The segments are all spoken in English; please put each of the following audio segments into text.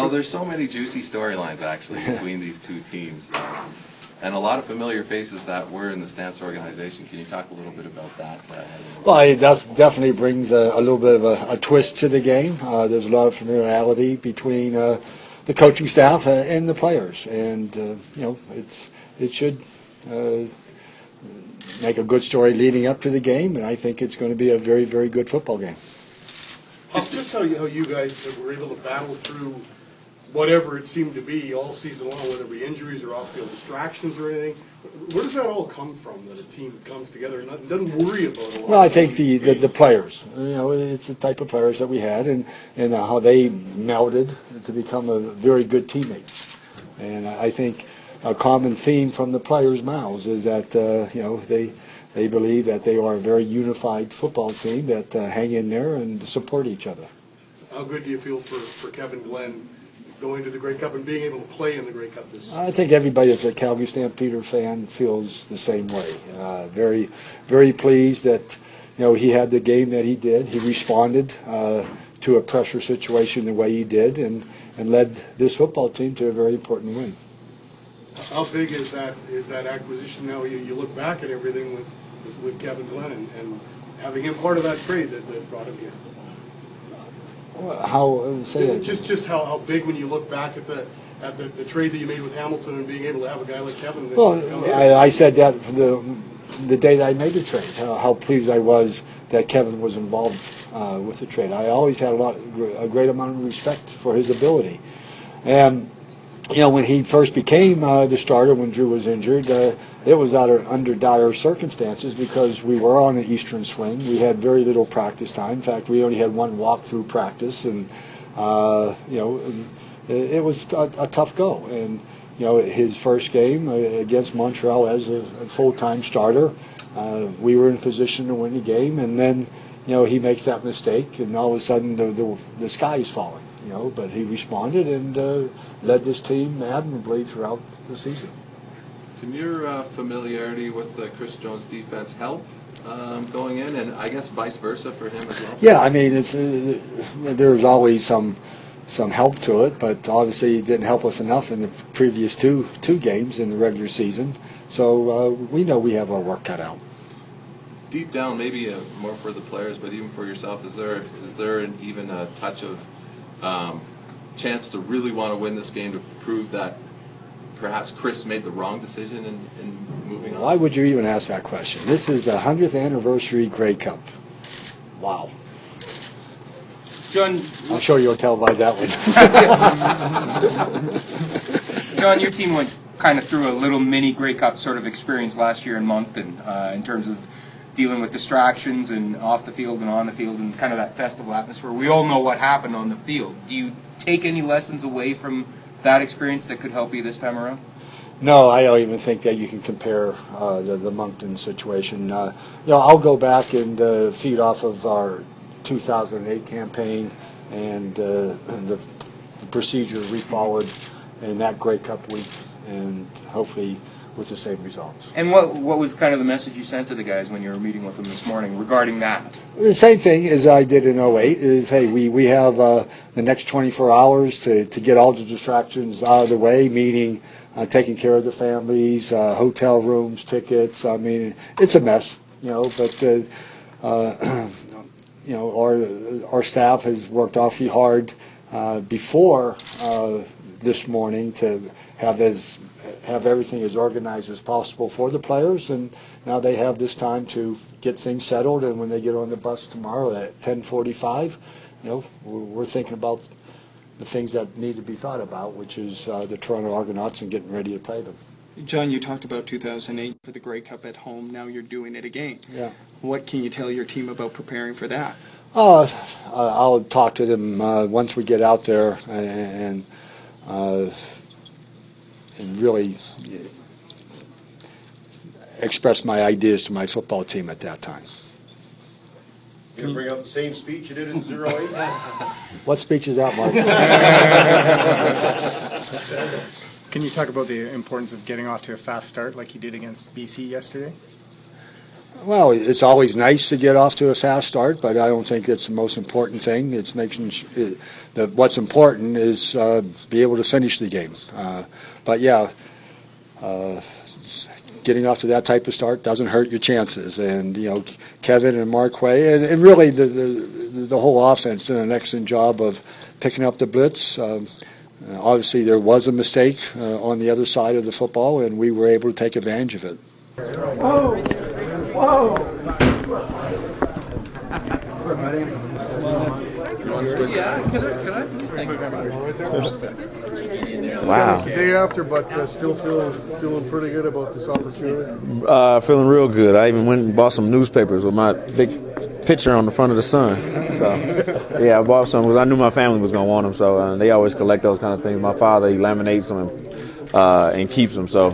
know, there's so many juicy storylines actually between these two teams, and a lot of familiar faces that were in the Stamps organization. Can you talk a little bit about that? Well, it definitely brings a little bit of a twist to the game. There's a lot of familiarity between the coaching staff and the players, and it should make a good story leading up to the game, and I think it's going to be a very, very good football game. Just how you guys were able to battle through whatever it seemed to be all season long, whether it be injuries or off-field distractions or anything. Where does that all come from, that a team comes together and doesn't worry about a lot? Well, I think the players. It's the type of players that we had, and how they melded to become a very good teammates. And I think a common theme from the players' mouths is that they believe that they are a very unified football team that hang in there and support each other. How good do you feel for Kevin Glenn going to the Grey Cup and being able to play in the Grey Cup this season? I think everybody that's a Calgary Stampeder fan feels the same way. Very, very pleased that he had the game that he did. He responded to a pressure situation the way he did, and led this football team to a very important win. How big is that acquisition now? You look back at everything with Kevin Glenn and having him part of that trade that brought him here. Just how big when you look back at the trade that you made with Hamilton and being able to have a guy like Kevin. I said that the day that I made the trade. How pleased I was that Kevin was involved with the trade. I always had a great amount of respect for his ability, and when he first became the starter when Drew was injured, it was under dire circumstances because we were on an eastern swing. We had very little practice time. In fact, we only had one walk-through practice, and it was a tough go. And his first game against Montreal as a full-time starter, we were in position to win the game, and then he makes that mistake, and all of a sudden the sky is falling. But he responded and led this team admirably throughout the season. Can your familiarity with the Chris Jones defense help going in, and I guess vice versa for him as well? Yeah, I mean, there's always some help to it, but obviously it didn't help us enough in the previous two games in the regular season. So we know we have our work cut out. Deep down, maybe more for the players, but even for yourself, is there even a touch of chance to really want to win this game to prove that perhaps Chris made the wrong decision in moving on? Why would you even ask that question? This is the 100th anniversary Grey Cup. Wow. John, I'm sure you'll televise that one. John, your team went kind of through a little mini Grey Cup sort of experience last year in Moncton in terms of dealing with distractions and off the field and on the field and kind of that festival atmosphere. We all know what happened on the field. Do you take any lessons away from that experience that could help you this time around? No, I don't even think that you can compare the Moncton situation. I'll go back and feed off of our 2008 campaign and the procedure we followed in that Grey Cup week, and hopefully with the same results. And what was kind of the message you sent to the guys when you were meeting with them this morning regarding that? The same thing as I did in 08 is, hey, we have the next 24 hours to get all the distractions out of the way, meaning taking care of the families, hotel rooms, tickets. I mean, it's a mess, but our staff has worked awfully hard before this morning to have everything as organized as possible for the players, and now they have this time to get things settled, and when they get on the bus tomorrow at 10:45, we're thinking about the things that need to be thought about, which is the Toronto Argonauts and getting ready to play them. John, you talked about 2008 for the Grey Cup at home. Now you're doing it again. Yeah. What can you tell your team about preparing for that? I'll talk to them once we get out there and really express my ideas to my football team at that time. You're going to bring out the same speech you did in 08? What speech is that, Mark? Can you talk about the importance of getting off to a fast start like you did against BC yesterday? Well, it's always nice to get off to a fast start, but I don't think it's the most important thing. It's making that what's important is be able to finish the game. But yeah, getting off to that type of start doesn't hurt your chances. And Kevin and Marquay, and really the whole offense did an excellent job of picking up the blitz. Obviously, there was a mistake on the other side of the football, and we were able to take advantage of it. Whoa! Whoa! Wow. It's the day after, but still feeling pretty good about this opportunity. Feeling real good. I even went and bought some newspapers with my big picture on the front of the Sun. So, yeah, I bought some because I knew my family was going to want them. So they always collect those kind of things. My father, he laminates them and keeps them. So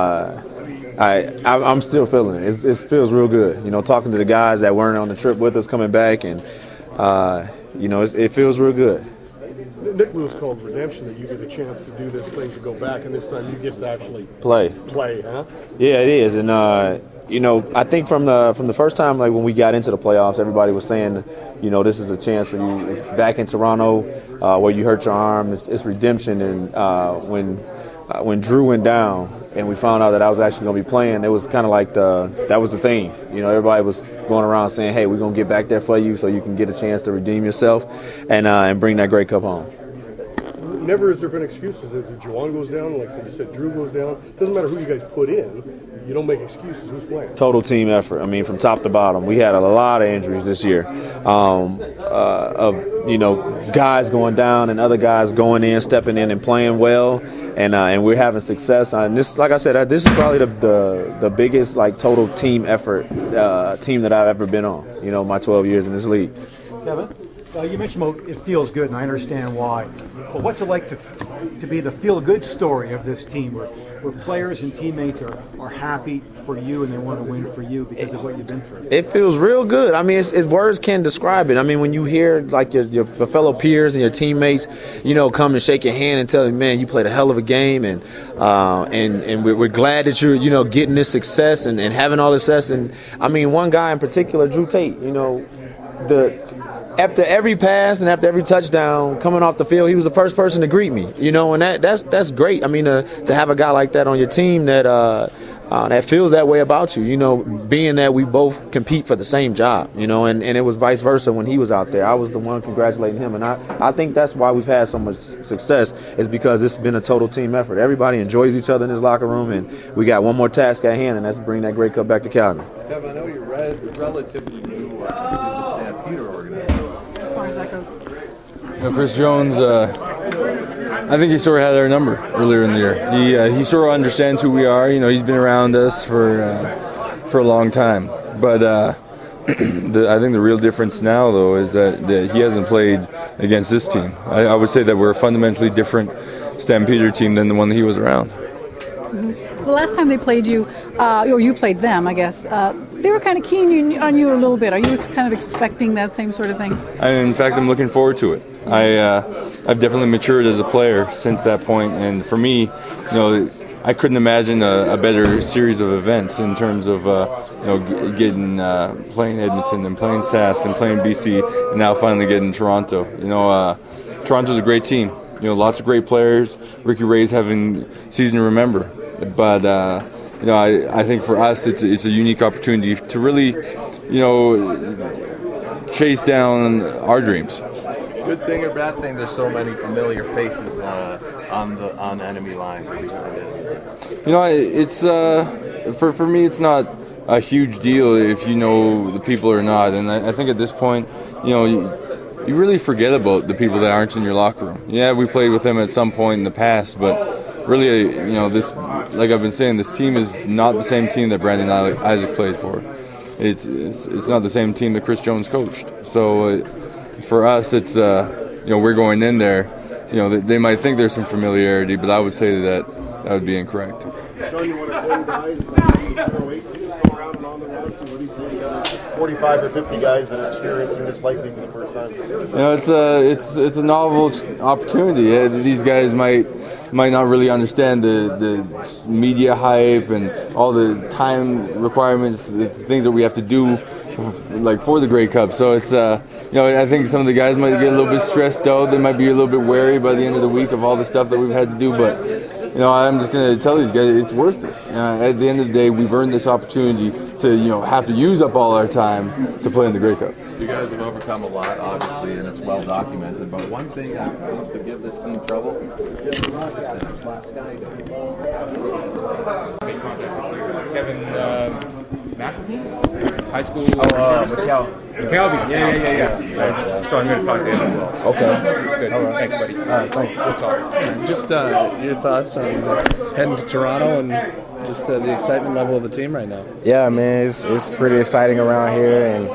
I'm still feeling it. It feels real good. Talking to the guys that weren't on the trip with us coming back, and it feels real good. Nick Lewis called redemption that you get a chance to do this thing, to go back, and this time you get to actually play, huh? Yeah, it is. And I think from the first time, like when we got into the playoffs, everybody was saying, this is a chance for you. It's back in Toronto where you hurt your arm. It's redemption. And when Drew went down and we found out that I was actually going to be playing, it was kind of like that was the thing. Everybody was going around saying, hey, we're going to get back there for you so you can get a chance to redeem yourself and bring that Grey Cup home. Never has there been excuses. If Juwan goes down, like you said, Drew goes down. It doesn't matter who you guys put in. You don't make excuses. Who's playing? Total team effort. I mean, from top to bottom. We had a lot of injuries this year of guys going down and other guys going in, stepping in and playing well. And we're having success. And this, like I said, this is probably the biggest total team effort team that I've ever been on. My 12 years in this league. Kevin, you mentioned it feels good, and I understand why. But what's it like to be the feel-good story of this team, where players and teammates are happy for you and they want to win for you because of what you've been through? It feels real good. I mean, it's words can't describe it. I mean, when you hear your fellow peers and your teammates, come and shake your hand and tell you, man, you played a hell of a game, and we're glad that you're getting this success and having all this success. And I mean, one guy in particular, Drew Tate, after every pass and after every touchdown coming off the field, he was the first person to greet me. And that's great. I mean, to have a guy like that on your team that feels that way about you. Being that we both compete for the same job. And it was vice versa when he was out there. I was the one congratulating him, and I think that's why we've had so much success, is because it's been a total team effort. Everybody enjoys each other in this locker room, and we got one more task at hand, and that's to bring that Grey Cup back to Calgary. Kevin, I know you're relatively new to the Stampeder organization. Chris Jones, I think he sort of had our number earlier in the year. He sort of understands who we are. He's been around us for a long time. But I think the real difference now, though, is that he hasn't played against this team. I would say that we're a fundamentally different Stampeder team than the one that he was around. The last time they played you, or you played them, I guess, they were kind of keen on you a little bit. Are you kind of expecting that same sort of thing? In fact, I'm looking forward to it. I've definitely matured as a player since that point, and for me, I couldn't imagine a better series of events in terms of getting playing Edmonton and playing SAS and playing BC, and now finally getting Toronto. Toronto's a great team. Lots of great players. Ricky Ray's having season to remember. But I think for us it's a unique opportunity to really chase down our dreams. Good thing or bad thing? There's so many familiar faces on enemy lines. It's for me it's not a huge deal if you know the people or not, and I think at this point you really forget about the people that aren't in your locker room. Yeah, we played with them at some point in the past, but really, this, like I've been saying, this team is not the same team that Brandon Isaac played for. It's not the same team that Chris Jones coached. So for us, it's we're going in there. They might think there's some familiarity, but I would say that would be incorrect. Sean, you want to call guys 45 or 50 guys that are experiencing this likely for the first time? It's a novel opportunity. These guys might might not really understand the media hype and all the time requirements, the things that we have to do like for the Grey Cup. So it's I think some of the guys might get a little bit stressed out. They might be a little bit wary by the end of the week of all the stuff that we've had to do, but I'm just going to tell these guys it's worth it. At the end of the day, we've earned this opportunity to have to use up all our time to play in the Grey Cup. You guys have overcome a lot, obviously, and it's well documented. But one thing that seems to give this team trouble is the Rocket Center. Last guy Make contact with Kevin McElvey, high school McKelvey. Yeah. So I'm going to talk to him as well. So. Okay. Good. All right. Thanks, buddy. All right, thanks. We'll talk. Just your thoughts on heading to Toronto and just the excitement level of the team right now. Yeah, man, it's pretty exciting around here, and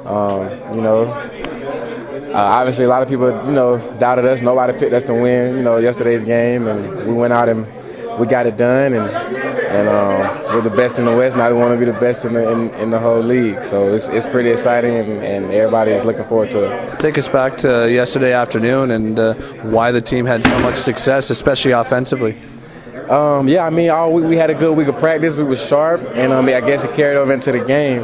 obviously a lot of people doubted us. Nobody picked us to win yesterday's game, and we went out and we got it done, and we're the best in the West. Now we want to be the best in the whole league. So it's pretty exciting, and everybody is looking forward to it. Take us back to yesterday afternoon and why the team had so much success, especially offensively. We had a good week of practice. We were sharp, and I guess it carried over into the game.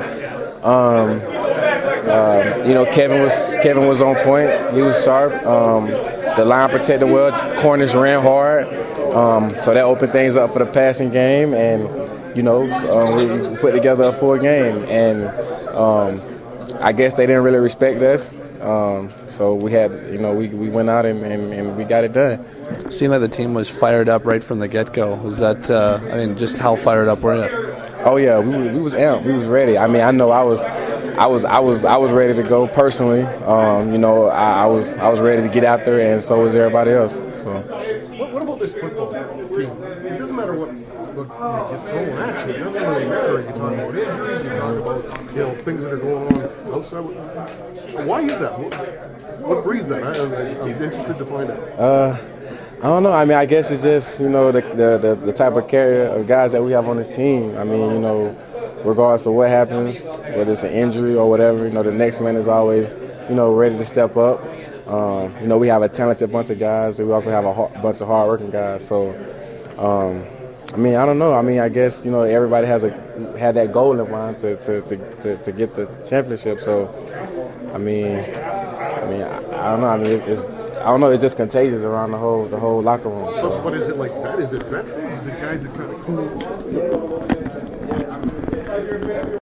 Kevin was on point. He was sharp. The line protected well. Corners ran hard. So that opened things up for the passing game, and we put together a full game. And I guess they didn't really respect us. So we had, we went out and we got it done. It seemed like the team was fired up right from the get-go. Was that, just how fired up were you? Oh yeah, we was amped. We was ready. I know I was ready to go personally. I was ready to get out there, and so was everybody else. So. What about this football team? It doesn't matter what you're throwing at you. It doesn't really matter. You talk about injuries. You talk about things that are going on outside. Why is that? What breeds that? I'm interested to find out. I don't know. I guess it's just the type of carrier of guys that we have on this team. Regardless of what happens, whether it's an injury or whatever, the next man is always ready to step up. We have a talented bunch of guys, and we also have a bunch of hard-working guys. So, I don't know. I guess everybody had that goal in mind to get the championship. So, I don't know. I don't know. It's just contagious around the whole locker room. So. But is it like that? Is it veterans? Is it guys that kind of cool?